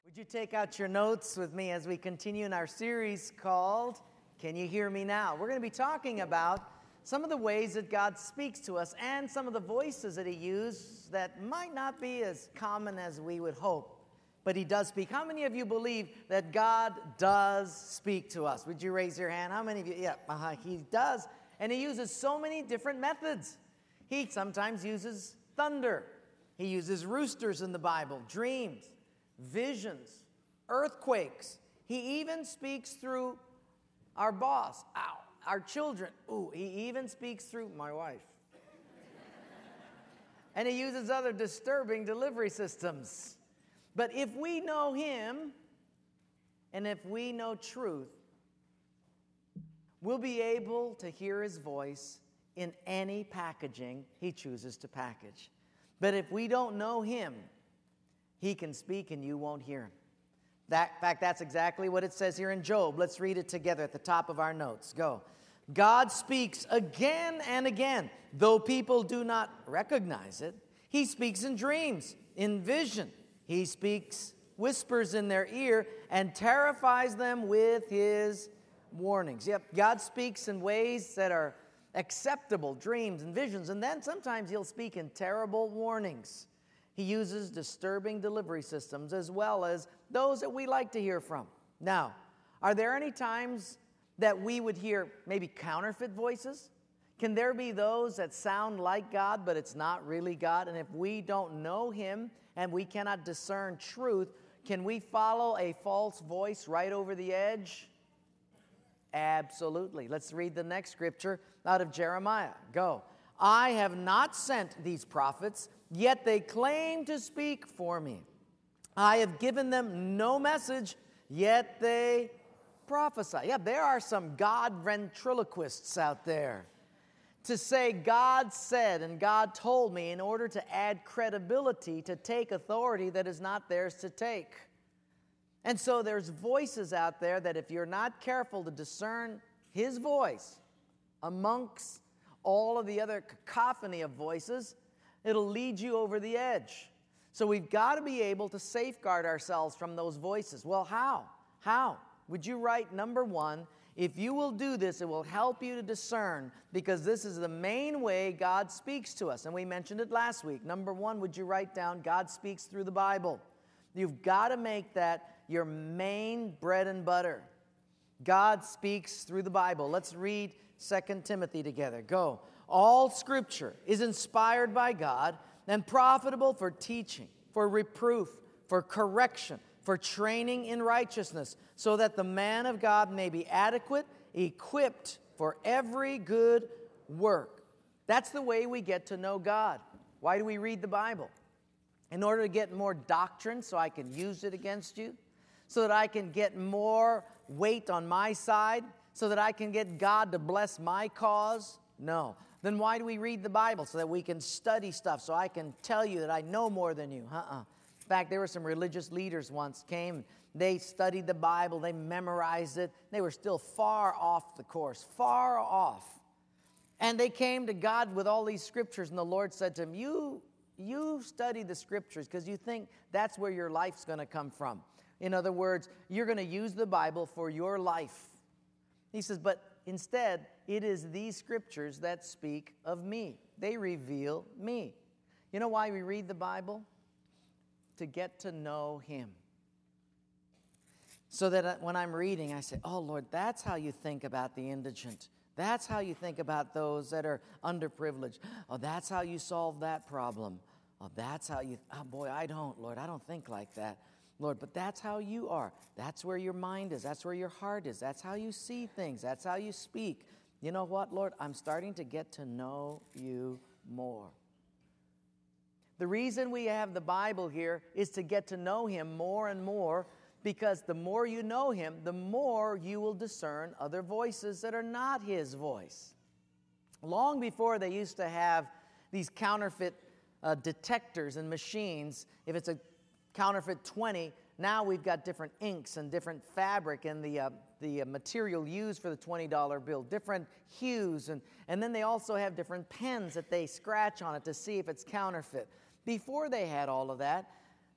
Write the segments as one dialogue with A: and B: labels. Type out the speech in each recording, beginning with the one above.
A: Would you take out your notes with me as we continue in our series called Can You Hear Me Now? We're going to be talking about some of the ways that God speaks to us and some of the voices that He uses that might not be as common as we would hope, but He does speak. How many of you believe that God does speak to us? Would you raise your hand? How many of you? Yeah, He does. And He uses so many different methods. He sometimes uses thunder. He uses roosters in the Bible, dreams, visions, earthquakes. He even speaks through our boss, our children. He even speaks through my wife. And He uses other disturbing delivery systems. But if we know Him, and if we know truth, we'll be able to hear His voice in any packaging He chooses to package. But if we don't know Him, He can speak and you won't hear Him. In fact, that's exactly what it says here in Job. Let's read it together at the top of our notes. Go. God speaks again and again, though people do not recognize it. He speaks in dreams, in vision. He speaks, whispers in their ear, and terrifies them with His warnings. Yep, God speaks in ways that are acceptable, dreams and visions, and then sometimes He'll speak in terrible warnings. He uses disturbing delivery systems as well as those that we like to hear from. Now, are there any times that we would hear maybe counterfeit voices? Can there be those that sound like God, but it's not really God? And if we don't know Him and we cannot discern truth, can we follow a false voice right over the edge? Absolutely. Let's read the next scripture out of Jeremiah. Go. I have not sent these prophets, yet they claim to speak for me. I have given them no message, yet they prophesy. Yeah, there are some God ventriloquists out there to say God said and God told me in order to add credibility to take authority that is not theirs to take. And so there's voices out there that if you're not careful to discern His voice amongst all of the other cacophony of voices, it'll lead you over the edge. So we've got to be able to safeguard ourselves from those voices. Well, how? How? Would you write number one? If you will do this, it will help you to discern, because this is the main way God speaks to us. And we mentioned it last week. Number one, would you write down God speaks through the Bible? You've got to make that your main bread and butter. God speaks through the Bible. Let's read 2 Timothy together. Go. All Scripture is inspired by God and profitable for teaching, for reproof, for correction, for training in righteousness, so that the man of God may be adequate, equipped for every good work. That's the way we get to know God. Why do we read the Bible? In order to get more doctrine so I can use it against you, so that I can get more weight on my side, so that I can get God to bless my cause? No. Then why do we read the Bible? So that we can study stuff, so I can tell you that I know more than you. In fact, there were some religious leaders once came. They studied the Bible. They memorized it. They were still far off the course, far off. And they came to God with all these scriptures, and the Lord said to them, You study the scriptures because you think that's where your life's going to come from. In other words, you're going to use the Bible for your life. He says, but instead, it is these scriptures that speak of me. They reveal me. You know why we read the Bible? To get to know Him. So that when I'm reading, I say, oh, Lord, that's how you think about the indigent. That's how you think about those that are underprivileged. Oh, that's how you solve that problem. Oh, that's how you, oh boy, I don't, Lord, I don't think like that. Lord, but that's how you are. That's where your mind is. That's where your heart is. That's how you see things. That's how you speak. You know what, Lord? I'm starting to get to know you more. The reason we have the Bible here is to get to know Him more and more, because the more you know Him, the more you will discern other voices that are not His voice. Long before they used to have these counterfeit detectors and machines, if it's a counterfeit 20, now we've got different inks and different fabric and the material used for the $20 bill, different hues, and then they also have different pens that they scratch on it to see if it's counterfeit. Before they had all of that,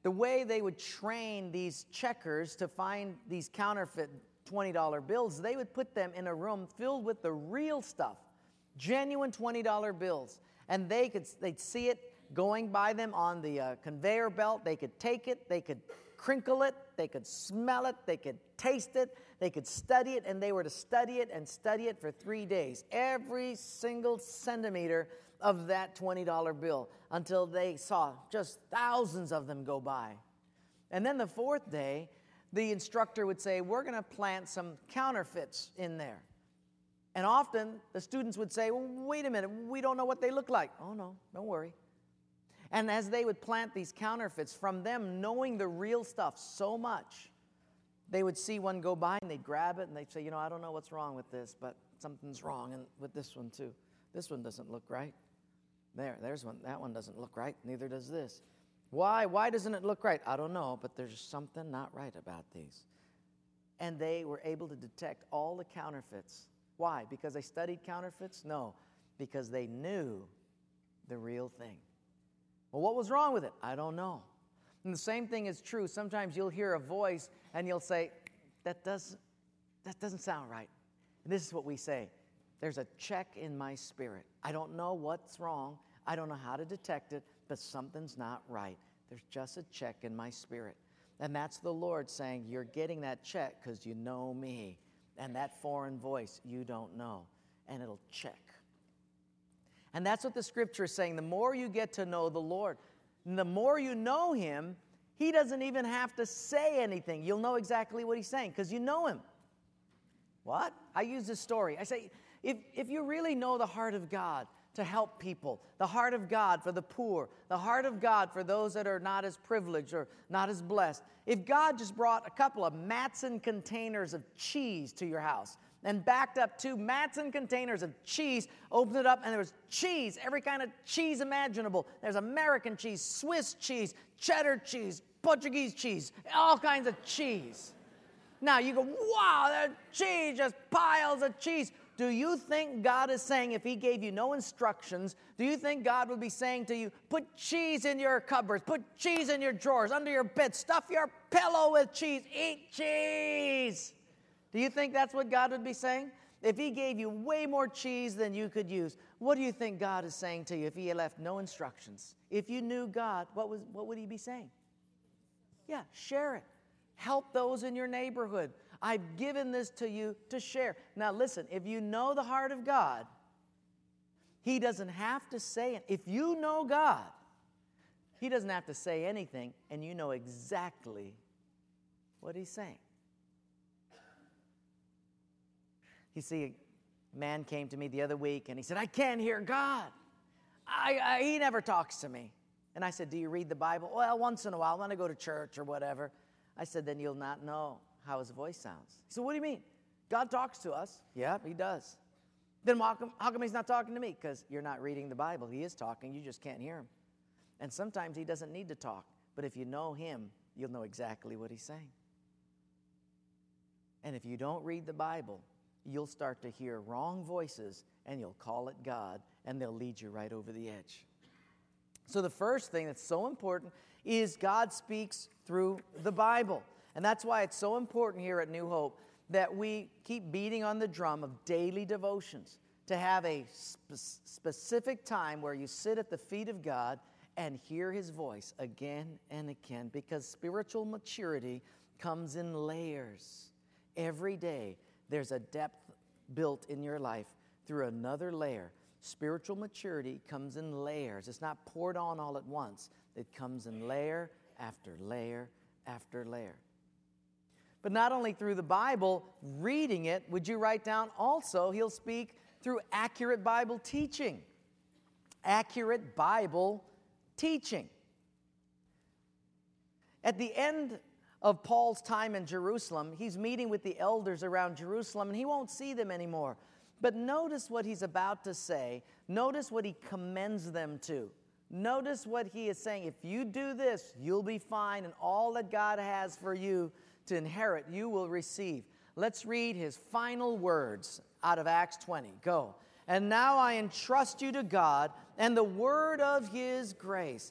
A: the way they would train these checkers to find these counterfeit $20 bills, they would put them in a room filled with the real stuff, genuine $20 bills. And they'd see it going by them on the conveyor belt. They could take it, they could crinkle it, they could smell it, they could taste it, they could study it, and they were to study it and study it for 3 days. Every single centimeter of that $20 bill until they saw just thousands of them go by. And then the fourth day, the instructor would say, we're going to plant some counterfeits in there. And often the students would say, well, wait a minute, we don't know what they look like. Oh, no, don't worry. And as they would plant these counterfeits, from them knowing the real stuff so much, they would see one go by and they'd grab it and they'd say, I don't know what's wrong with this, but something's wrong with this one too. This one doesn't look right. There's one. That one doesn't look right. Neither does this. Why? Why doesn't it look right? I don't know, but there's something not right about these. And they were able to detect all the counterfeits. Why? Because they studied counterfeits? No, because they knew the real thing. Well, what was wrong with it? I don't know. And the same thing is true. Sometimes you'll hear a voice and you'll say, that doesn't sound right. And this is what we say. There's a check in my spirit. I don't know what's wrong. I don't know how to detect it, but something's not right. There's just a check in my spirit. And that's the Lord saying, you're getting that check because you know me. And that foreign voice you don't know. And it'll check. And that's what the scripture is saying. The more you get to know the Lord, the more you know him, he doesn't even have to say anything. You'll know exactly what he's saying because you know him. What? I use this story. I say, if you really know the heart of God to help people, the heart of God for the poor, the heart of God for those that are not as privileged or not as blessed, if God just brought a couple of Matson containers of cheese to your house and backed up 2 Matson containers of cheese, opened it up, and there was cheese, every kind of cheese imaginable. There's American cheese, Swiss cheese, cheddar cheese, Portuguese cheese, all kinds of cheese. Now you go, wow, that cheese, just piles of cheese. Do you think God is saying, if he gave you no instructions, do you think God would be saying to you, put cheese in your cupboards, put cheese in your drawers, under your bed, stuff your pillow with cheese, eat cheese? Do you think that's what God would be saying? If he gave you way more cheese than you could use, what do you think God is saying to you if he had left no instructions? If you knew God, what would he be saying? Yeah, share it. Help those in your neighborhood. I've given this to you to share. Now listen, if you know the heart of God, he doesn't have to say it. If you know God, he doesn't have to say anything, and you know exactly what he's saying. You see, a man came to me the other week, and he said, I can't hear God. He never talks to me. And I said, do you read the Bible? Well, once in a while when I go to church or whatever. I said, then you'll not know how his voice sounds. He said, what do you mean? God talks to us. Yeah, he does. Then how come he's not talking to me? Because you're not reading the Bible. He is talking. You just can't hear him. And sometimes he doesn't need to talk. But if you know him, you'll know exactly what he's saying. And if you don't read the Bible, you'll start to hear wrong voices, and you'll call it God, and they'll lead you right over the edge. So the first thing that's so important is God speaks through the Bible. And that's why it's so important here at New Hope that we keep beating on the drum of daily devotions, to have a specific time where you sit at the feet of God and hear his voice again and again, because spiritual maturity comes in layers. Every day there's a depth built in your life through another layer. Spiritual maturity comes in layers. It's not poured on all at once. It comes in layer after layer after layer. But not only through the Bible, reading it, would you write down also, he'll speak through accurate Bible teaching. Accurate Bible teaching. At the end of Paul's time in Jerusalem, he's meeting with the elders around Jerusalem, and he won't see them anymore. But notice what he's about to say. Notice what he commends them to. Notice what he is saying. If you do this, you'll be fine, and all that God has for you to inherit, you will receive. Let's read his final words out of Acts 20. Go. And now I entrust you to God and the word of his grace.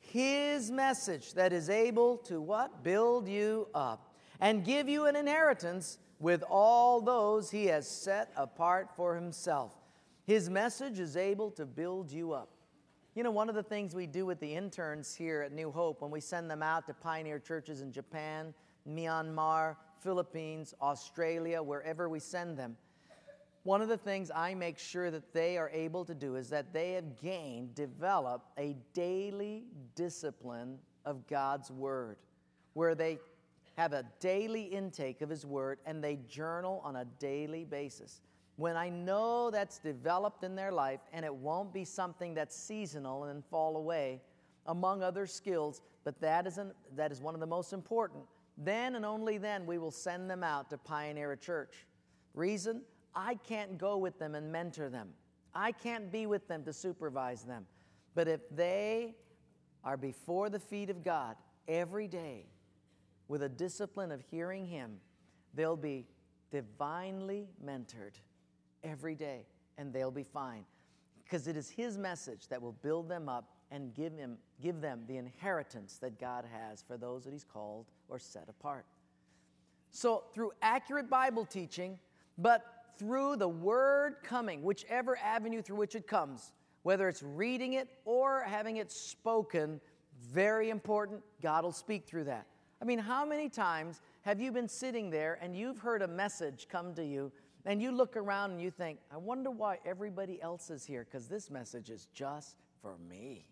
A: His message that is able to what? Build you up and give you an inheritance with all those He has set apart for Himself. His message is able to build you up. You know, one of the things we do with the interns here at New Hope when we send them out to pioneer churches in Japan, Myanmar, Philippines, Australia, wherever we send them, one of the things I make sure that they are able to do is that they have developed a daily discipline of God's Word, where they have a daily intake of His Word and they journal on a daily basis. When I know that's developed in their life, and it won't be something that's seasonal and then fall away, among other skills, but that is one of the most important, then and only then we will send them out to pioneer a church. Reason? I can't go with them and mentor them. I can't be with them to supervise them. But if they are before the feet of God every day with a discipline of hearing Him, they'll be divinely mentored every day, and they'll be fine. Because it is His message that will build them up and give them the inheritance that God has for those that He's called or set apart. So through accurate Bible teaching, but through the Word coming, whichever avenue through which it comes, whether it's reading it or having it spoken, very important, God will speak through that. I mean, how many times have you been sitting there and you've heard a message come to you and you look around and you think, I wonder why everybody else is here, because this message is just for me.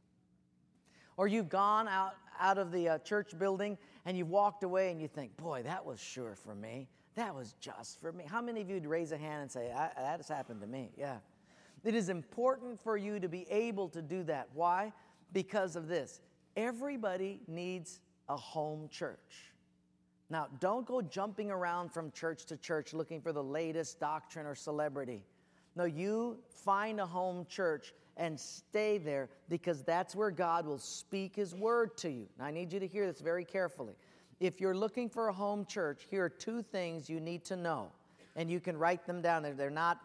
A: Or you've gone out of the church building and you've walked away and you think, boy, that was sure for me. That was just for me. How many of you would raise a hand and say, that has happened to me? Yeah. It is important for you to be able to do that. Why? Because of this. Everybody needs a home church. Now, don't go jumping around from church to church looking for the latest doctrine or celebrity. No, you find a home church and stay there, because that's where God will speak His Word to you. Now, I need you to hear this very carefully. If you're looking for a home church, here are two things you need to know. And you can write them down. They're not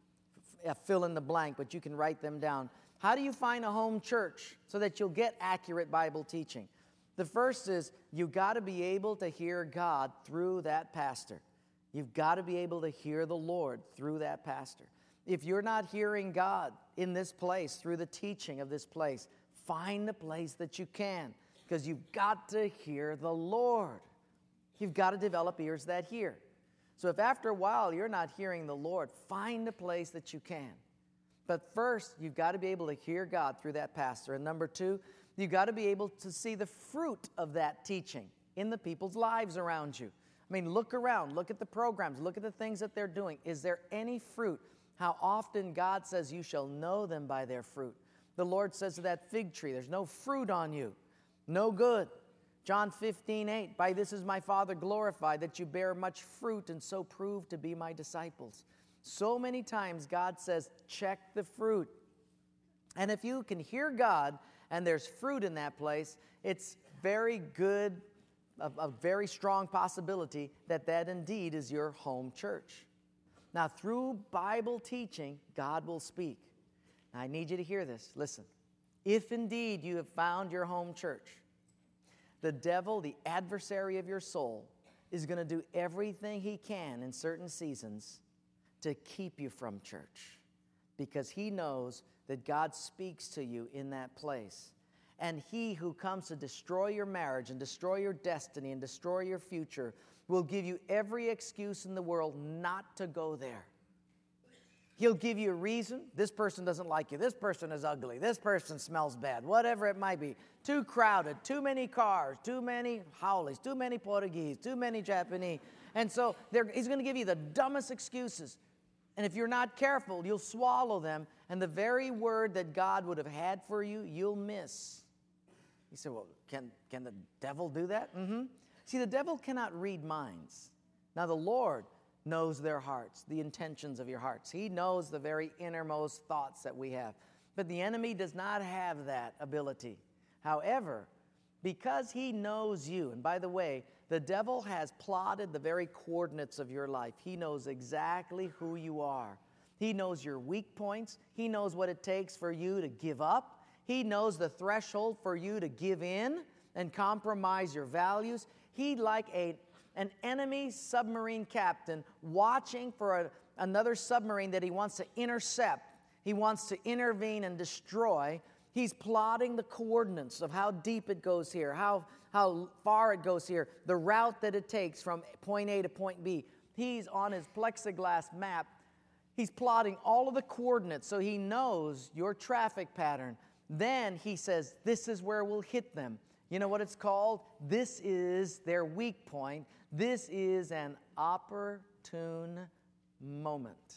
A: fill in the blank, but you can write them down. How do you find a home church so that you'll get accurate Bible teaching? The first is you've got to be able to hear God through that pastor. You've got to be able to hear the Lord through that pastor. If you're not hearing God in this place through the teaching of this place, find the place that you can, because you've got to hear the Lord. You've got to develop ears that hear. So if after a while you're not hearing the Lord, find a place that you can. But first, you've got to be able to hear God through that pastor. And number two, you've got to be able to see the fruit of that teaching in the people's lives around you. I mean, look around, look at the programs, look at the things that they're doing. Is there any fruit? How often God says, you shall know them by their fruit. The Lord says to that fig tree, there's no fruit on you, no good. John 15:8, by this is my Father glorified, that you bear much fruit and so prove to be my disciples. So many times God says, check the fruit. And if you can hear God and there's fruit in that place, it's very good, a very strong possibility that that indeed is your home church. Now, through Bible teaching, God will speak. Now, I need you to hear this. Listen. If indeed you have found your home church, the devil, the adversary of your soul, is going to do everything he can in certain seasons to keep you from church, because he knows that God speaks to you in that place. And he who comes to destroy your marriage and destroy your destiny and destroy your future will give you every excuse in the world not to go there. He'll give you a reason. This person doesn't like you. This person is ugly. This person smells bad. Whatever it might be. Too crowded. Too many cars. Too many howlies. Too many Portuguese. Too many Japanese. And so he's going to give you the dumbest excuses. And if you're not careful, you'll swallow them. And the very word that God would have had for you, you'll miss. You say, well, can the devil do that? Mm-hmm. See, the devil cannot read minds. Now, the Lord knows their hearts, the intentions of your hearts. He knows the very innermost thoughts that we have. But the enemy does not have that ability. However, because he knows you, and by the way, the devil has plotted the very coordinates of your life. He knows exactly who you are. He knows your weak points. He knows what it takes for you to give up. He knows the threshold for you to give in and compromise your values. He's like an enemy submarine captain watching for another submarine that he wants to intercept. He wants to intervene and destroy. He's plotting the coordinates of how deep it goes here, how far it goes here, the route that it takes from point A to point B. He's on his plexiglass map. He's plotting all of the coordinates so he knows your traffic pattern. Then he says, this is where we'll hit them. You know what it's called? This is their weak point. This is an opportune moment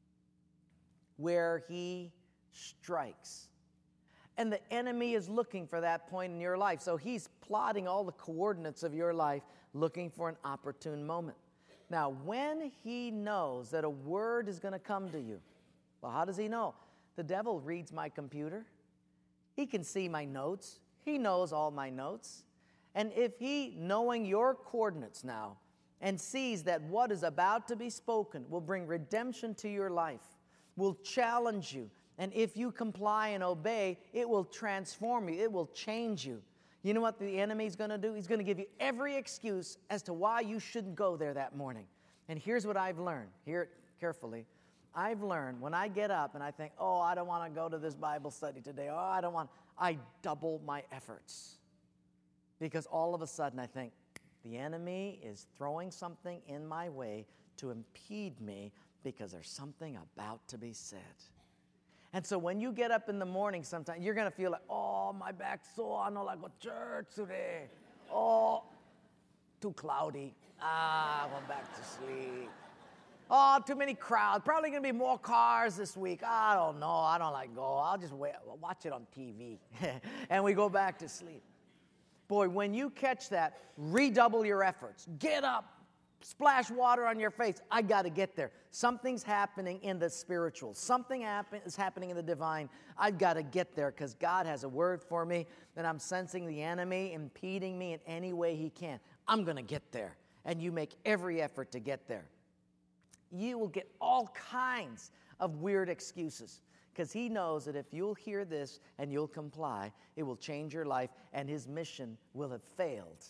A: where he strikes. And the enemy is looking for that point in your life. So he's plotting all the coordinates of your life, looking for an opportune moment. Now, when he knows that a word is going to come to you, well, how does he know? The devil reads my computer. He can see my notes. He knows all my notes. And if he, knowing your coordinates now, and sees that what is about to be spoken will bring redemption to your life, will challenge you, and if you comply and obey, it will transform you. It will change you. You know what the enemy's going to do? He's going to give you every excuse as to why you shouldn't go there that morning. And here's what I've learned. Hear it carefully. I've learned when I get up and I think, oh, I don't want to go to this Bible study today. Oh, I double my efforts. Because all of a sudden I think, the enemy is throwing something in my way to impede me because there's something about to be said. And so when you get up in the morning sometime, you're going to feel like, oh, my back's sore. I don't like go to church today. Oh, too cloudy. I went back to sleep. Oh, too many crowds. Probably going to be more cars this week. I don't know. I don't like go. I'll just watch it on TV. And we go back to sleep. Boy, when you catch that, redouble your efforts. Get up. Splash water on your face. I got to get there. Something's happening in the spiritual. Something is happening in the divine. I've got to get there because God has a word for me, and I'm sensing the enemy impeding me in any way he can. I'm going to get there. And you make every effort to get there. You will get all kinds of weird excuses because he knows that if you'll hear this and you'll comply, it will change your life, and his mission will have failed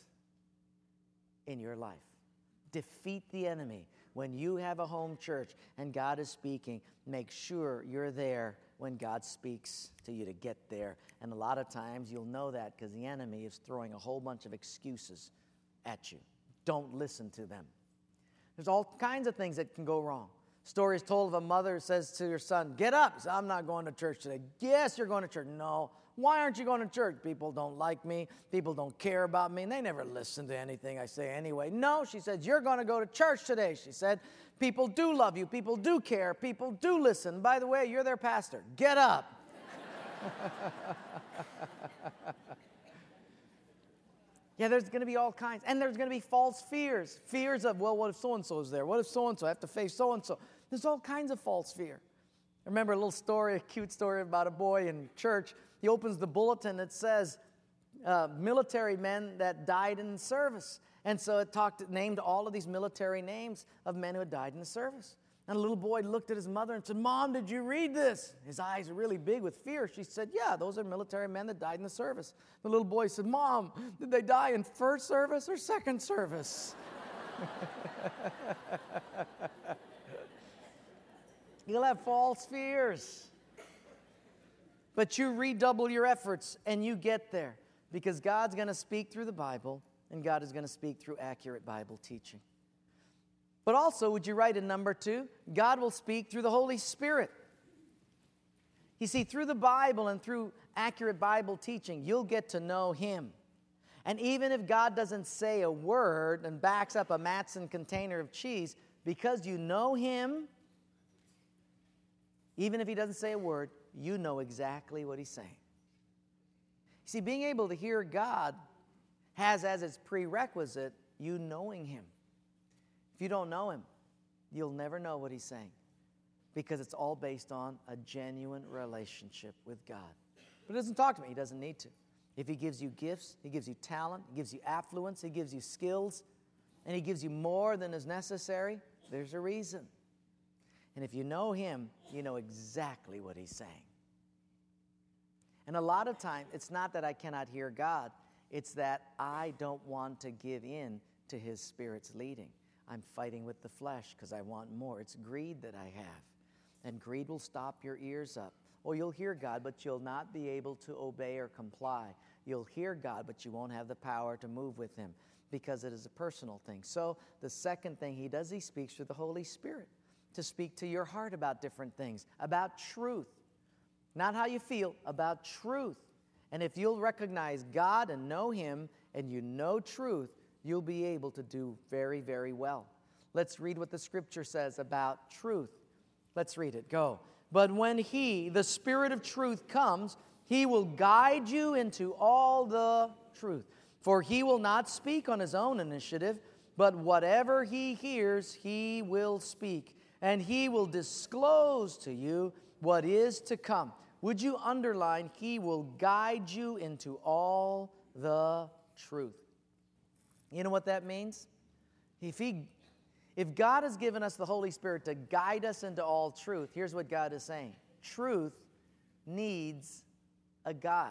A: in your life. Defeat the enemy. When you have a home church and God is speaking, make sure you're there when God speaks to you to get there. And a lot of times you'll know that because the enemy is throwing a whole bunch of excuses at you. Don't listen to them. There's all kinds of things that can go wrong. Story is told of a mother who says to her son, get up. He says, I'm not going to church today. Yes, you're going to church. No. Why aren't you going to church? People don't like me. People don't care about me. And they never listen to anything I say anyway. No, she said, you're going to go to church today. She said, people do love you. People do care. People do listen. By the way, you're their pastor. Get up. Yeah, there's going to be all kinds. And there's going to be false fears. Fears of, well, what if so-and-so is there? What if so-and-so? I have to face so-and-so. There's all kinds of false fear. I remember a little story, a cute story about a boy in church. He opens the bulletin. It says military men that died in service. And so it named all of these military names of men who had died in the service. And a little boy looked at his mother and said, Mom, did you read this? His eyes are really big with fear. She said, yeah, those are military men that died in the service. The little boy said, Mom, did they die in first service or second service? You'll have false fears. But you redouble your efforts and you get there because God's going to speak through the Bible and God is going to speak through accurate Bible teaching. But also, would you write in number 2? God will speak through the Holy Spirit. You see, through the Bible and through accurate Bible teaching, you'll get to know Him. And even if God doesn't say a word and backs up a Matson container of cheese, because you know Him, even if He doesn't say a word, you know exactly what He's saying. See, being able to hear God has as its prerequisite you knowing Him. If you don't know Him, you'll never know what He's saying because it's all based on a genuine relationship with God. But He doesn't talk to me. He doesn't need to. If He gives you gifts, He gives you talent, He gives you affluence, He gives you skills, and He gives you more than is necessary, there's a reason. And if you know Him, you know exactly what He's saying. And a lot of times, it's not that I cannot hear God. It's that I don't want to give in to His Spirit's leading. I'm fighting with the flesh because I want more. It's greed that I have. And greed will stop your ears up. Or you'll hear God, but you'll not be able to obey or comply. You'll hear God, but you won't have the power to move with Him because it is a personal thing. So the second thing He does, He speaks through the Holy Spirit to speak to your heart about different things, about truth. Not how you feel, about truth. And if you'll recognize God and know Him and you know truth, you'll be able to do very, very well. Let's read what the Scripture says about truth. Let's read it. Go. But when He, the Spirit of truth, comes, He will guide you into all the truth. For He will not speak on His own initiative, but whatever He hears, He will speak. And He will disclose to you what is to come. Would you underline, He will guide you into all the truth. You know what that means? If God has given us the Holy Spirit to guide us into all truth, here's what God is saying. Truth needs a guide.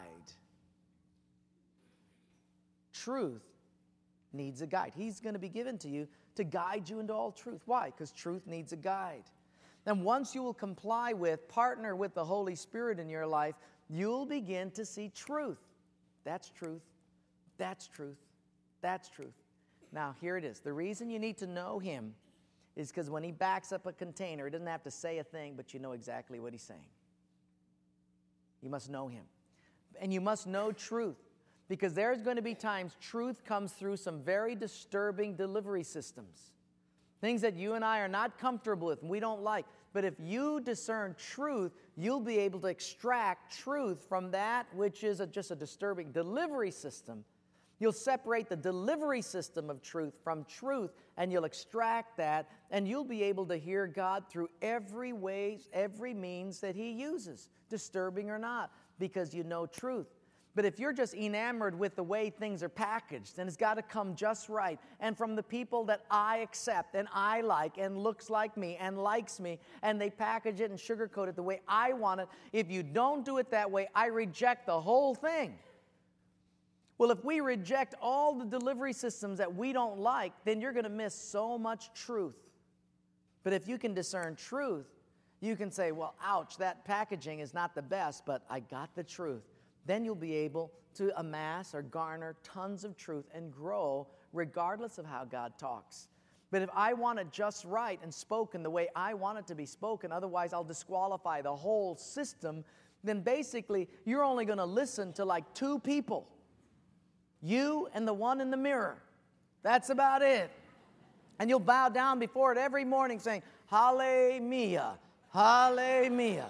A: Truth needs a guide. He's going to be given to you to guide you into all truth. Why? Because truth needs a guide. And once you will comply with, partner with the Holy Spirit in your life, you'll begin to see truth. That's truth. That's truth. That's truth. Now, here it is. The reason you need to know Him is because when He backs up a container, He doesn't have to say a thing, but you know exactly what He's saying. You must know Him. And you must know truth, because there's going to be times truth comes through some very disturbing delivery systems. Things that you and I are not comfortable with and we don't like. But if you discern truth, you'll be able to extract truth from that which is just a disturbing delivery system. You'll separate the delivery system of truth from truth, and you'll extract that, and you'll be able to hear God through every means that He uses, disturbing or not, because you know truth. But if you're just enamored with the way things are packaged, and it's got to come just right, and from the people that I accept and I like and looks like me and likes me, and they package it and sugarcoat it the way I want it, if you don't do it that way, I reject the whole thing. Well, if we reject all the delivery systems that we don't like, then you're going to miss so much truth. But if you can discern truth, you can say, well, ouch, that packaging is not the best, but I got the truth. Then you'll be able to amass or garner tons of truth and grow regardless of how God talks. But if I want it just right and spoken the way I want it to be spoken, otherwise I'll disqualify the whole system, then basically you're only going to listen to like two people. You and the one in the mirror. That's about it. And you'll bow down before it every morning saying, Hallelujah, Hallelujah.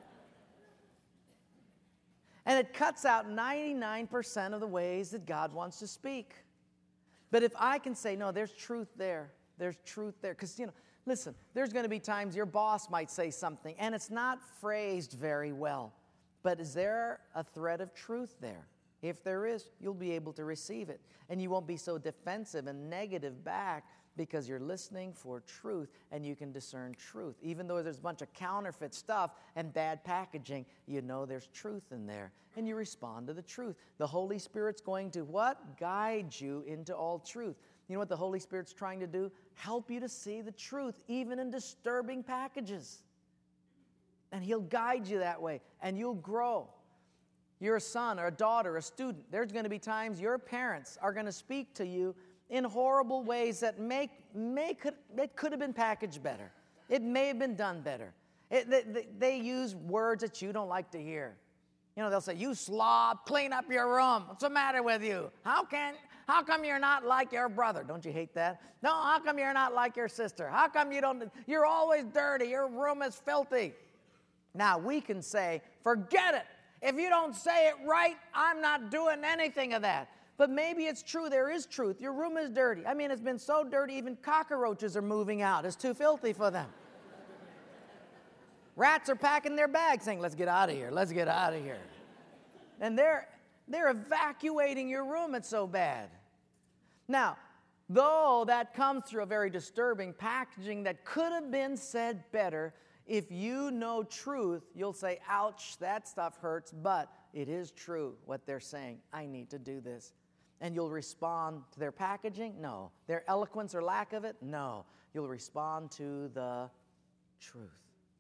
A: And it cuts out 99% of the ways that God wants to speak. But if I can say, no, there's truth there. There's truth there. Because, listen, there's going to be times your boss might say something, and it's not phrased very well. But is there a thread of truth there? If there is, you'll be able to receive it. And you won't be so defensive and negative back because you're listening for truth and you can discern truth. Even though there's a bunch of counterfeit stuff and bad packaging, you know there's truth in there. And you respond to the truth. The Holy Spirit's going to what? Guide you into all truth. You know what the Holy Spirit's trying to do? Help you to see the truth, even in disturbing packages. And He'll guide you that way, and you'll grow. You're a son or a daughter, a student. There's going to be times your parents are going to speak to you in horrible ways that it could have been packaged better. It may have been done better. They use words that you don't like to hear. They'll say, you slob, clean up your room. What's the matter with you? How come you're not like your brother? Don't you hate that? No, how come you're not like your sister? How come you're always dirty? Your room is filthy. Now, we can say, forget it. If you don't say it right, I'm not doing anything of that. But maybe it's true. There is truth. Your room is dirty. I mean, it's been so dirty, even cockroaches are moving out. It's too filthy for them. Rats are packing their bags saying, let's get out of here. Let's get out of here. And they're evacuating your room. It's so bad. Now, though that comes through a very disturbing packaging that could have been said better, if you know truth, you'll say, ouch, that stuff hurts, but it is true what they're saying. I need to do this. And you'll respond to their packaging? No. Their eloquence or lack of it? No. You'll respond to the truth.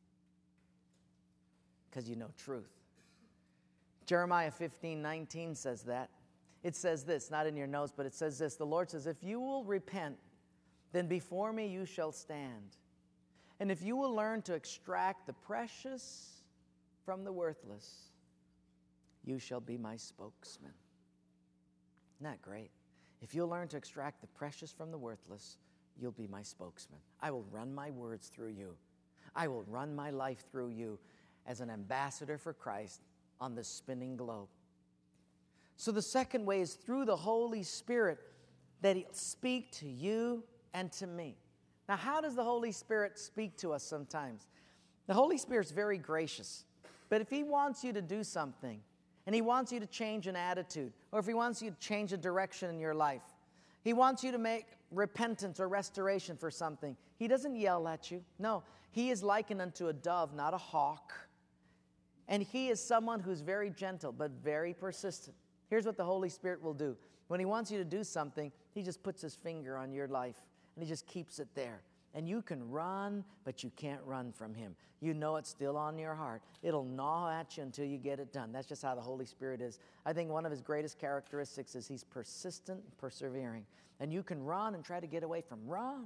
A: Because you know truth. Jeremiah 15:19 says that. It says this, not in your notes, but it says this. The Lord says, if you will repent, then before me you shall stand. And if you will learn to extract the precious from the worthless, you shall be my spokesman. Isn't that great? If you'll learn to extract the precious from the worthless, you'll be my spokesman. I will run my words through you. I will run my life through you as an ambassador for Christ on this spinning globe. So the second way is through the Holy Spirit that He'll speak to you and to me. Now, how does the Holy Spirit speak to us sometimes? The Holy Spirit's very gracious. But if He wants you to do something, and He wants you to change an attitude, or if He wants you to change a direction in your life, He wants you to make repentance or restoration for something, He doesn't yell at you. No, He is likened unto a dove, not a hawk. And He is someone who's very gentle, but very persistent. Here's what the Holy Spirit will do. When He wants you to do something, He just puts His finger on your life, and He just keeps it there. And you can run, but you can't run from Him. You know it's still on your heart. It'll gnaw at you until you get it done. That's just how the Holy Spirit is. I think one of His greatest characteristics is He's persistent and persevering. And you can run and try to get away from run.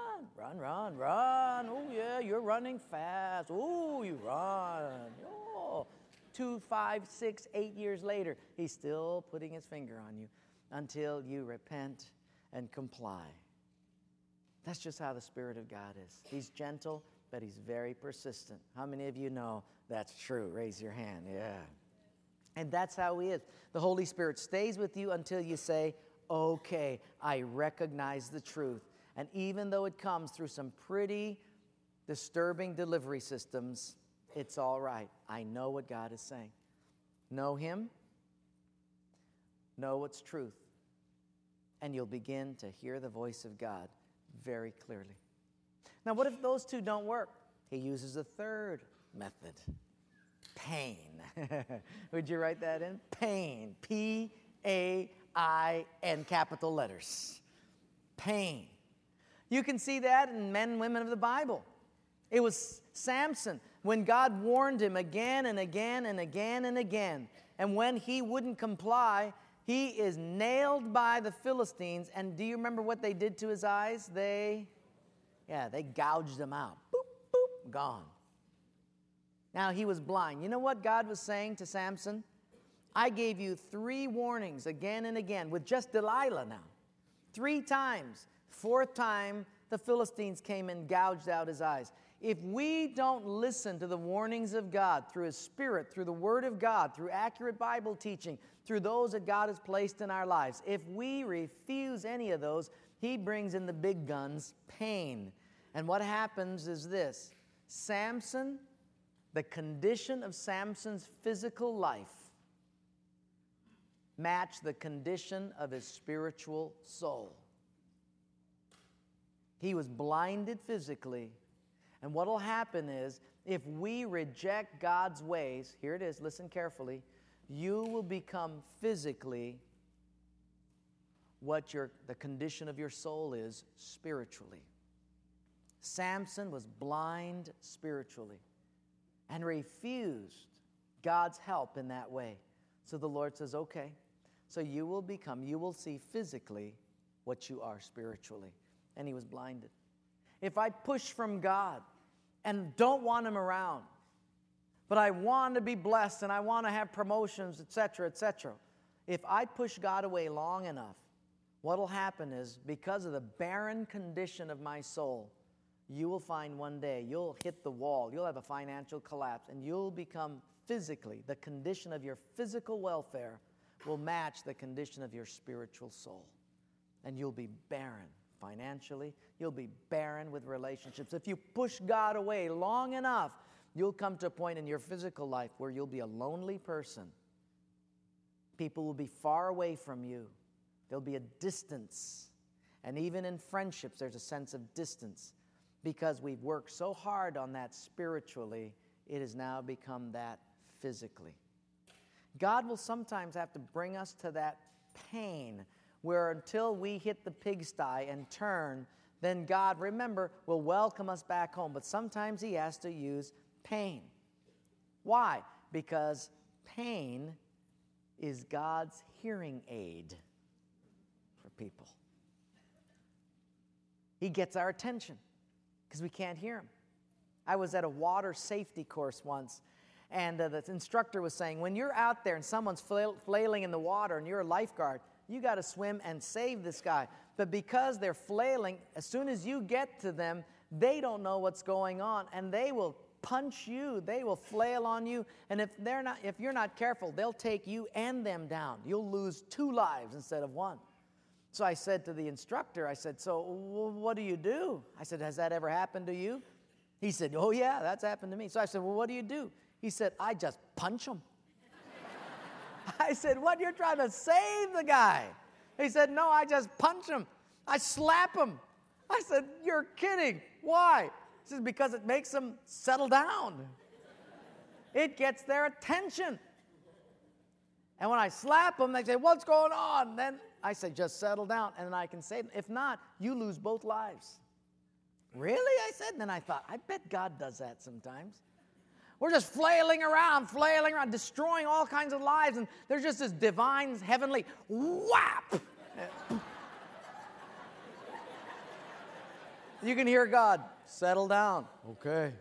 A: Oh, yeah, you're running fast. Oh, you run. Oh, 2, 5, 6, 8 years later, He's still putting His finger on you until you repent and comply. That's just how the Spirit of God is. He's gentle, but He's very persistent. How many of you know that's true? Raise your hand. Yeah. And that's how He is. The Holy Spirit stays with you until you say, okay, I recognize the truth. And even though it comes through some pretty disturbing delivery systems, it's all right. I know what God is saying. Know Him. Know what's truth. And you'll begin to hear the voice of God very clearly. Now, what if those two don't work? He uses a third method. Pain. Would you write that in? Pain. P-A-I-N, capital letters. Pain. You can see that in men and women of the Bible. It was Samson, when God warned him again and again and again and again. And when he wouldn't comply, he is nailed by the Philistines. And do you remember what they did to his eyes? They gouged them out. Boop, boop, gone. Now he was blind. You know what God was saying to Samson? I gave you 3 warnings again and again with just Delilah now. 3 times. 4th time, the Philistines came and gouged out his eyes. If we don't listen to the warnings of God through His Spirit, through the Word of God, through accurate Bible teaching, through those that God has placed in our lives, if we refuse any of those, He brings in the big guns, pain. And what happens is this. Samson, the condition of Samson's physical life matched the condition of his spiritual soul. He was blinded physically. And what will happen is, if we reject God's ways, here it is, listen carefully, you will become physically what the condition of your soul is spiritually. Samson was blind spiritually and refused God's help in that way. So the Lord says, okay, so you will see physically what you are spiritually. And he was blinded. If I push from God and don't want Him around, but I want to be blessed and I want to have promotions, etc., etc., if I push God away long enough, what will happen is, because of the barren condition of my soul, you will find one day you'll hit the wall, you'll have a financial collapse, and you'll become physically, the condition of your physical welfare will match the condition of your spiritual soul. And you'll be barren financially, you'll be barren with relationships. If you push God away long enough, you'll come to a point in your physical life where you'll be a lonely person. People will be far away from you. There'll be a distance. And even in friendships, there's a sense of distance. Because we've worked so hard on that spiritually, it has now become that physically. God will sometimes have to bring us to that pain where until we hit the pigsty and turn, then God, remember, will welcome us back home. But sometimes he has to use pain. Why? Because pain is God's hearing aid for people. He gets our attention because we can't hear him. I was at a water safety course once, and the instructor was saying, when you're out there and someone's flailing in the water and you're a lifeguard, you got to swim and save this guy. But because they're flailing, as soon as you get to them, they don't know what's going on, and they will punch you. They will flail on you, and if you're not careful, they'll take you and them down. You'll lose 2 lives instead of 1. So I said to the instructor, I said, so what do you do? I said, has that ever happened to you? He said, oh yeah, that's happened to me. So I said, well, what do you do? He said, I just punch him. I said, what, you're trying to save the guy? He said, no, I just punch him. I slap him. I said, you're kidding. Why? He says, because it makes them settle down. It gets their attention. And when I slap them, they say, what's going on? Then I say, just settle down, and then I can save them. If not, you lose both lives. Really? I said. And then I thought, I bet God does that sometimes. We're just flailing around, destroying all kinds of lives, and there's just this divine, heavenly whap. You can hear God, settle down. Okay.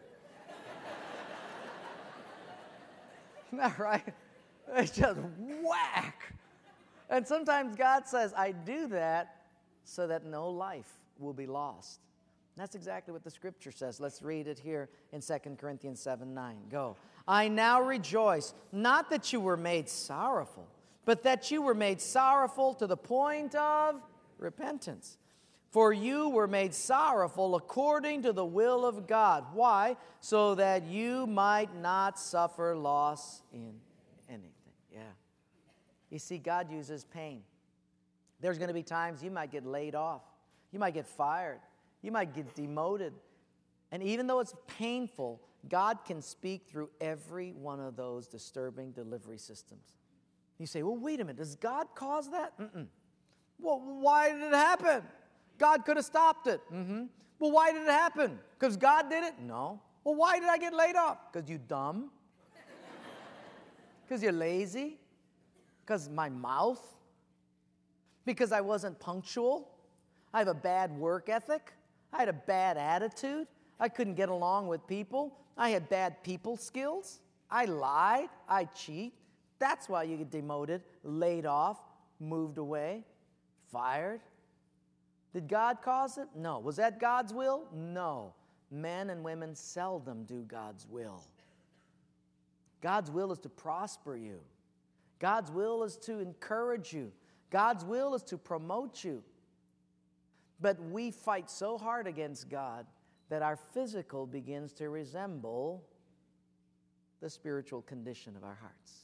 A: Isn't that right? It's just whack. And sometimes God says, I do that so that no life will be lost. That's exactly what the scripture says. Let's read it here in 2 Corinthians 7:9. Go. I now rejoice, not that you were made sorrowful, but that you were made sorrowful to the point of repentance. For you were made sorrowful according to the will of God. Why? So that you might not suffer loss in anything. Yeah. You see, God uses pain. There's going to be times you might get laid off. You might get fired. You might get demoted. And even though it's painful, God can speak through every one of those disturbing delivery systems. You say, well, wait a minute. Does God cause that? Well, why did it happen? God could have stopped it. Well, why did it happen? Because God did it? No. Well, why did I get laid off? Because you're dumb. Because you're lazy. Because my mouth. Because I wasn't punctual. I have a bad work ethic. I had a bad attitude. I couldn't get along with people. I had bad people skills. I lied. I cheat. That's why you get demoted, laid off, moved away, fired. Did God cause it? No. Was that God's will? No. Men and women seldom do God's will. God's will is to prosper you. God's will is to encourage you. God's will is to promote you. But we fight so hard against God that our physical begins to resemble the spiritual condition of our hearts.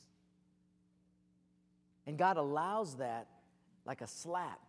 A: And God allows that like a slap.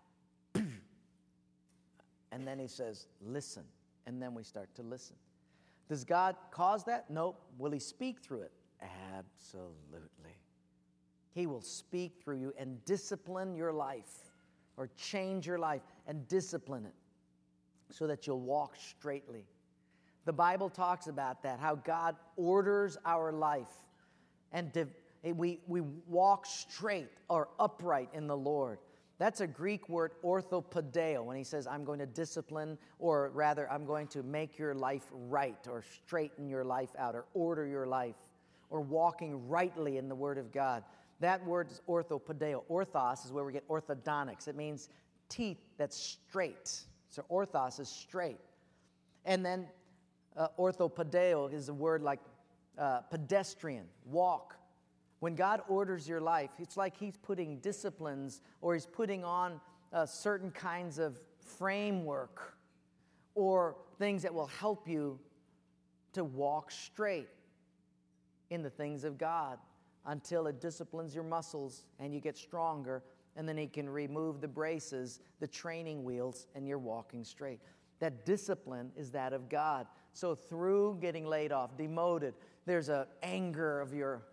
A: And then he says, listen. And then we start to listen. Does God cause that? Nope. Will he speak through it? Absolutely. He will speak through you and discipline your life, or change your life and discipline it so that you'll walk straightly. The Bible talks about that, how God orders our life, and we walk straight or upright in the Lord. That's a Greek word, orthopodeo, when he says, I'm going to discipline, or rather, I'm going to make your life right, or straighten your life out, or order your life, or walking rightly in the Word of God. That word is orthopodeo. Orthos is where we get orthodontics. It means teeth that's straight. So orthos is straight. And then orthopodeo is a word like pedestrian, walk. When God orders your life, it's like he's putting disciplines, or he's putting on certain kinds of framework or things that will help you to walk straight in the things of God until it disciplines your muscles and you get stronger, and then he can remove the braces, the training wheels, and you're walking straight. That discipline is that of God. So through getting laid off, demoted, there's an anger of your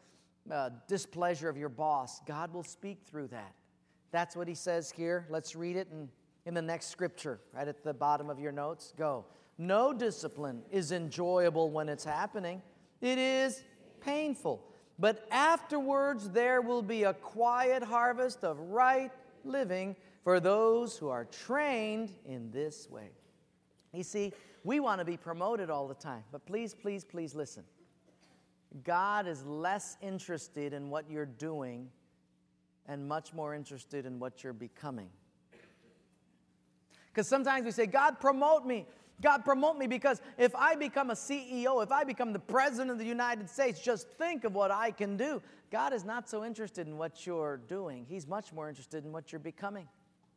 A: displeasure of your boss, God will speak through that. That's what he says here. Let's read it in the next scripture, right at the bottom of your notes. Go. No discipline is enjoyable when it's happening. It is painful. But afterwards there will be a quiet harvest of right living for those who are trained in this way. You see, we want to be promoted all the time, but please, please, please listen. God is less interested in what you're doing and much more interested in what you're becoming. Because sometimes we say, God, promote me. God, promote me, because if I become a CEO, if I become the President of the United States, just think of what I can do. God is not so interested in what you're doing. He's much more interested in what you're becoming.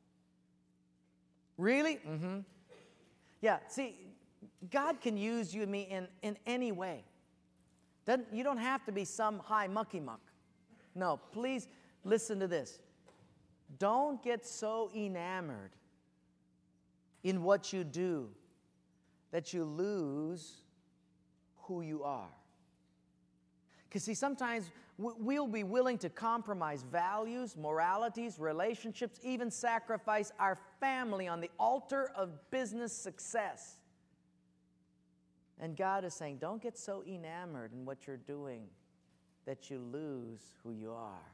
A: Really? Mm-hmm. Yeah, see, God can use you and me in any way. You don't have to be some high mucky muck. No, please listen to this. Don't get so enamored in what you do that you lose who you are. Because see, sometimes we'll be willing to compromise values, moralities, relationships, even sacrifice our family on the altar of business success. And God is saying, don't get so enamored in what you're doing that you lose who you are.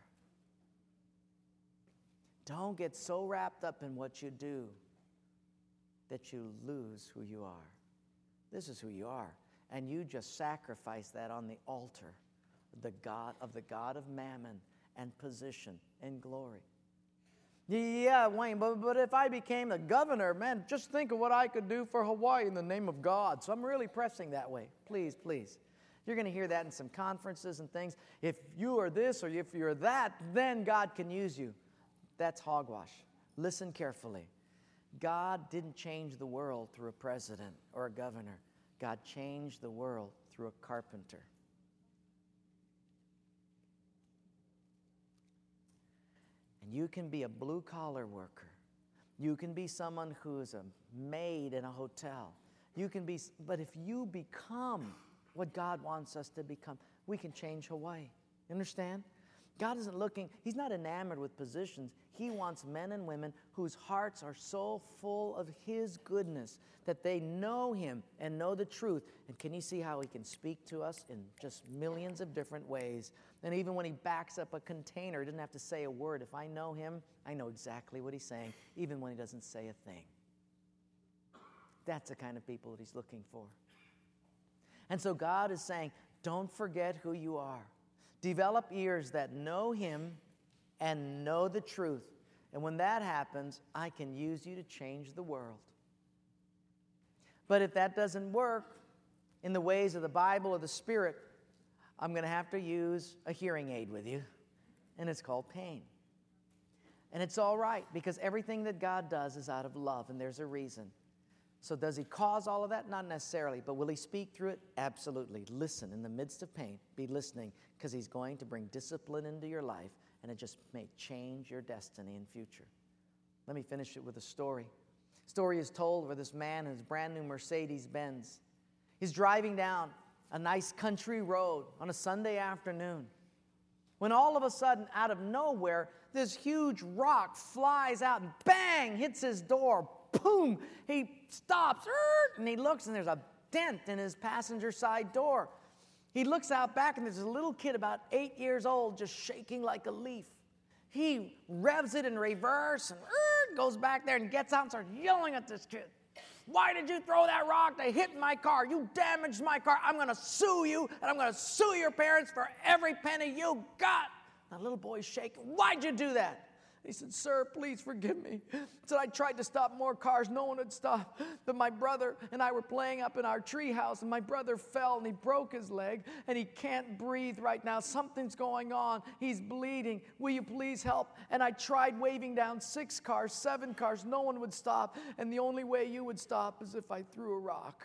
A: Don't get so wrapped up in what you do that you lose who you are. This is who you are. And you just sacrifice that on the altar of the God of mammon and position and glory. Yeah, Wayne, but if I became a governor, man, just think of what I could do for Hawaii in the name of God. So I'm really pressing that way. Please, please. You're going to hear that in some conferences and things. If you are this or if you're that, then God can use you. That's hogwash. Listen carefully. God didn't change the world through a president or a governor. God changed the world through a carpenter. And you can be a blue-collar worker. You can be someone who's a maid in a hotel. But if you become what God wants us to become, we can change Hawaii. Understand? God isn't looking, He's not enamored with positions. He wants men and women whose hearts are so full of His goodness that they know Him and know the truth. And can you see how He can speak to us in just millions of different ways? And even when He backs up a container, He doesn't have to say a word. If I know Him, I know exactly what He's saying, even when He doesn't say a thing. That's the kind of people that He's looking for. And so God is saying, don't forget who you are. Develop ears that know Him and know the truth. And when that happens, I can use you to change the world. But if that doesn't work in the ways of the Bible or the Spirit, I'm going to have to use a hearing aid with you, and it's called pain. And it's all right, because everything that God does is out of love, and there's a reason. So does He cause all of that? Not necessarily, but will He speak through it? Absolutely. Listen in the midst of pain. Be listening, because He's going to bring discipline into your life, and it just may change your destiny and future. Let me finish it with a story. Story is told where this man in his brand new Mercedes-Benz, he's driving down a nice country road on a Sunday afternoon, when all of a sudden, out of nowhere, this huge rock flies out and bang, hits his door. Boom! He stops, and he looks, and there's a dent in his passenger side door. He looks out back, and there's a little kid about 8 years old just shaking like a leaf. He revs it in reverse and goes back there and gets out and starts yelling at this kid. Why did you throw that rock to hit my car? You damaged my car. I'm going to sue you, and I'm going to sue your parents for every penny you got. The little boy's shaking. Why'd you do that? He said, sir, please forgive me. He said, I tried to stop more cars. No one would stop. But my brother and I were playing up in our tree house, and my brother fell, and he broke his leg, and he can't breathe right now. Something's going on. He's bleeding. Will you please help? And I tried waving down 6 cars, 7 cars. No one would stop. And the only way you would stop is if I threw a rock.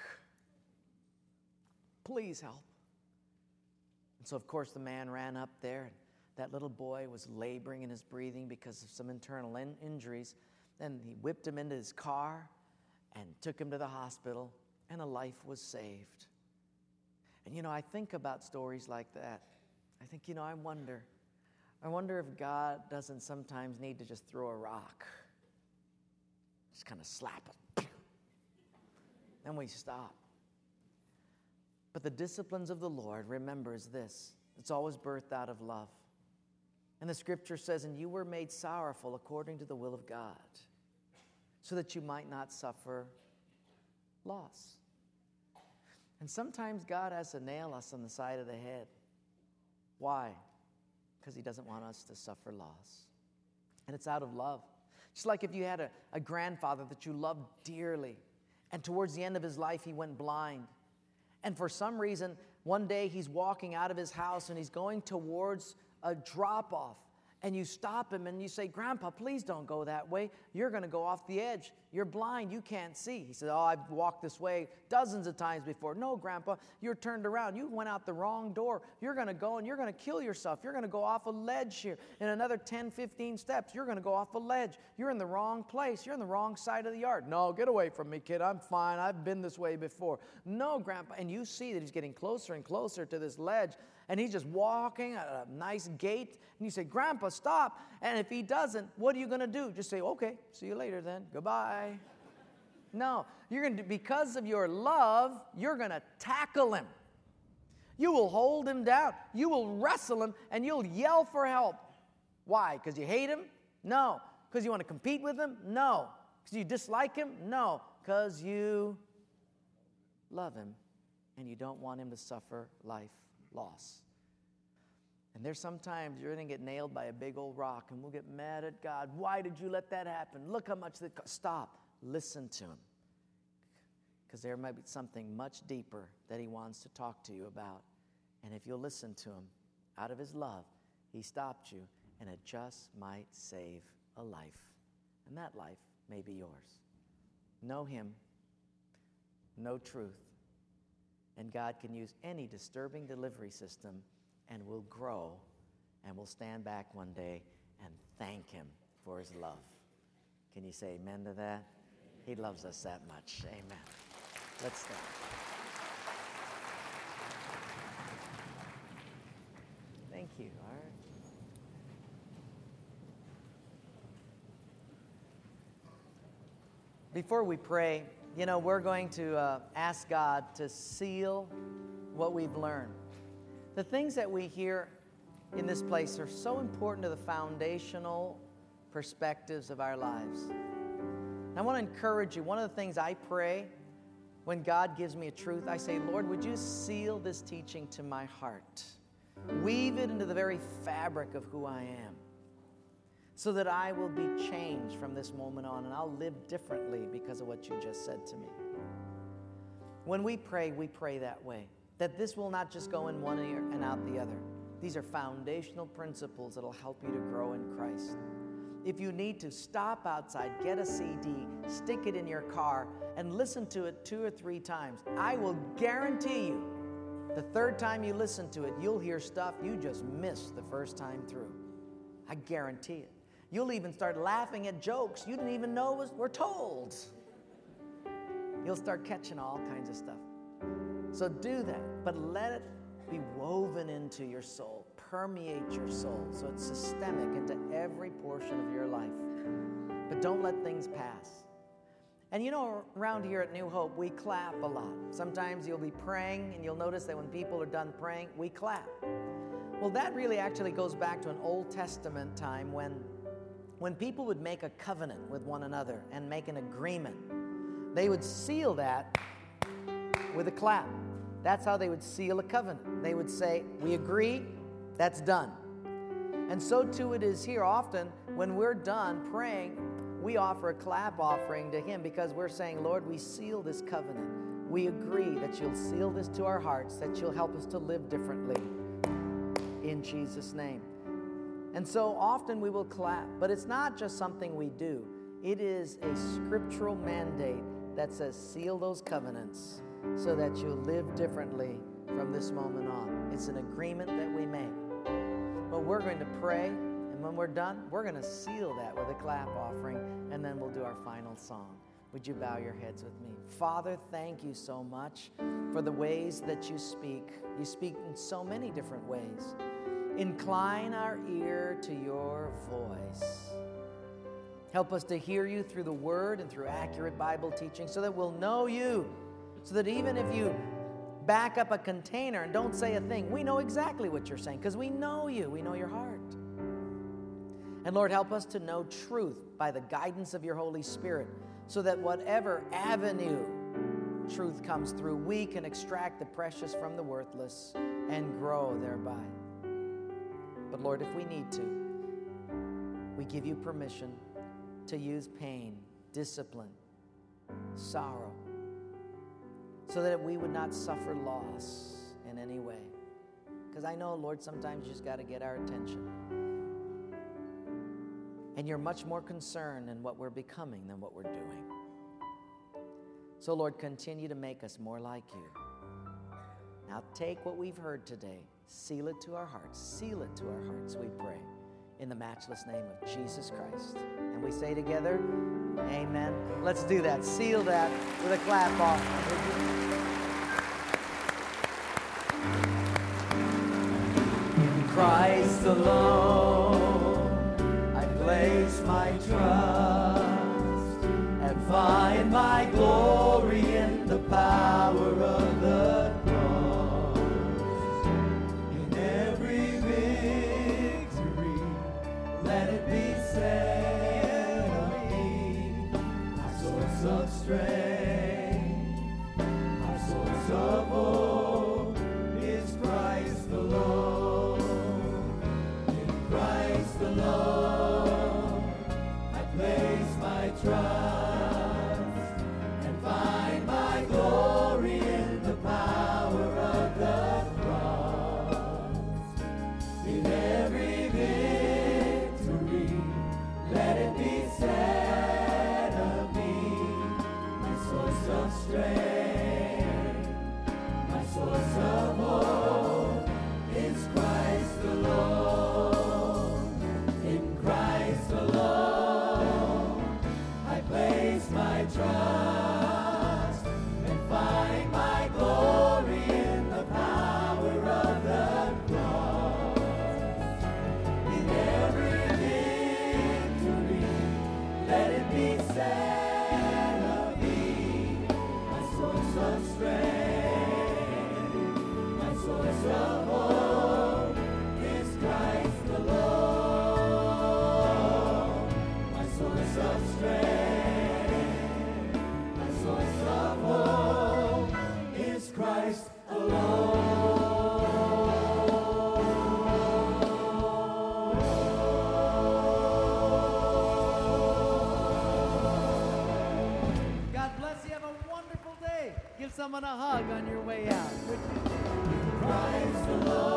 A: Please help. And so, of course, the man ran up there. That little boy was laboring in his breathing because of some internal injuries. Then he whipped him into his car and took him to the hospital, and a life was saved. And you know, I think about stories like that. I think, I wonder if God doesn't sometimes need to just throw a rock. Just kind of slap it. Then we stop. But the disciplines of the Lord, remembers this. It's always birthed out of love. And the scripture says, and you were made sorrowful according to the will of God, so that you might not suffer loss. And sometimes God has to nail us on the side of the head. Why? Because he doesn't want us to suffer loss. And it's out of love. Just like if you had a grandfather that you loved dearly, and towards the end of his life he went blind. And for some reason, one day he's walking out of his house and he's going towards a drop-off. And you stop him and you say, Grandpa, please don't go that way. You're going to go off the edge. You're blind. You can't see. He said, oh, I've walked this way dozens of times before. No, Grandpa, you're turned around. You went out the wrong door. You're going to go and you're going to kill yourself. You're going to go off a ledge here. In another 10, 15 steps, you're going to go off a ledge. You're in the wrong place. You're on the wrong side of the yard. No, get away from me, kid. I'm fine. I've been this way before. No, Grandpa. And you see that he's getting closer and closer to this ledge. And he's just walking at a nice gait. And you say, Grandpa, stop. And if he doesn't, what are you going to do? Just say, okay, see you later then. Goodbye. No, you're going to, because of your love, you're going to tackle him. You will hold him down. You will wrestle him, and you'll yell for help. Why? Because you hate him? No. Because you want to compete with him? No. Because you dislike him? No. Because you love him, and you don't want him to suffer life loss. And there's sometimes you're going to get nailed by a big old rock, and we'll get mad at God. Why did you let that happen? Look how much that cost. Stop. Listen to him. Because there might be something much deeper that he wants to talk to you about. And if you'll listen to him, out of his love, he stopped you, and it just might save a life. And that life may be yours. Know him. Know truth. And God can use any disturbing delivery system, and we'll grow, and we'll stand back one day and thank him for his love. Can you say amen to that? He loves us that much. Amen. Let's stand. Thank you. All right. Before we pray, we're going to ask God to seal what we've learned. The things that we hear in this place are so important to the foundational perspectives of our lives. I want to encourage you. One of the things I pray when God gives me a truth, I say, Lord, would you seal this teaching to my heart? Weave it into the very fabric of who I am, so that I will be changed from this moment on, and I'll live differently because of what you just said to me. When we pray that way, that this will not just go in one ear and out the other. These are foundational principles that will help you to grow in Christ. If you need to, stop outside, get a CD, stick it in your car, and listen to it 2 or 3 times. I will guarantee you, the third time you listen to it, you'll hear stuff you just missed the first time through. I guarantee it. You'll even start laughing at jokes you didn't even know were told. You'll start catching all kinds of stuff. So do that, but let it be woven into your soul, permeate your soul, so it's systemic into every portion of your life. But don't let things pass. And around here at New Hope, we clap a lot. Sometimes you'll be praying, and you'll notice that when people are done praying, we clap. Well, that really actually goes back to an Old Testament time when people would make a covenant with one another and make an agreement. They would seal that with a clap. That's how they would seal a covenant. They would say, we agree, that's done. And so too it is here. Often when we're done praying, we offer a clap offering to him, because we're saying, Lord, we seal this covenant. We agree that you'll seal this to our hearts, that you'll help us to live differently. In Jesus' name. And so often we will clap, but it's not just something we do. It is a scriptural mandate that says seal those covenants so that you'll live differently from this moment on. It's an agreement that we make. But we're going to pray, and when we're done, we're going to seal that with a clap offering, and then we'll do our final song. Would you bow your heads with me? Father, thank you so much for the ways that you speak. You speak in so many different ways. incline our ear to your voice. Help us to hear you through the Word and through accurate Bible teaching so that we'll know you, so that even if you back up a container and don't say a thing, we know exactly what you're saying because we know you, we know your heart. And Lord, help us to know truth by the guidance of your Holy Spirit so that whatever avenue truth comes through, we can extract the precious from the worthless and grow thereby. But Lord, if we need to, we give you permission to use pain, discipline, sorrow, so that we would not suffer loss in any way. Because I know, Lord, sometimes you just got to get our attention. And you're much more concerned in what we're becoming than what we're doing. So, Lord, continue to make us more like you. Now take what we've heard today, seal it to our hearts, seal it to our hearts, we pray, in the matchless name of Jesus Christ. And we say together, amen. Let's do that. Seal that with a clap off. In Christ alone, I place my trust and find my glory in the power of the cross. In every victory, let it be said of me, my source of strength, my source of hope is Christ alone. In Christ alone, I place my trust and find my glory in the power of the cross. In every victory, let it be said of me, my source of strength, my source of hope is Christ alone. In Christ alone, I place my trust and find my glory in the power of the cross. In every victory, let it be said of me, my source of strength, my source of hope is Christ alone. My source of strength, my source of hope is Christ alone. God bless you. Have a wonderful day. Give someone a hug on your way out. Christ alone.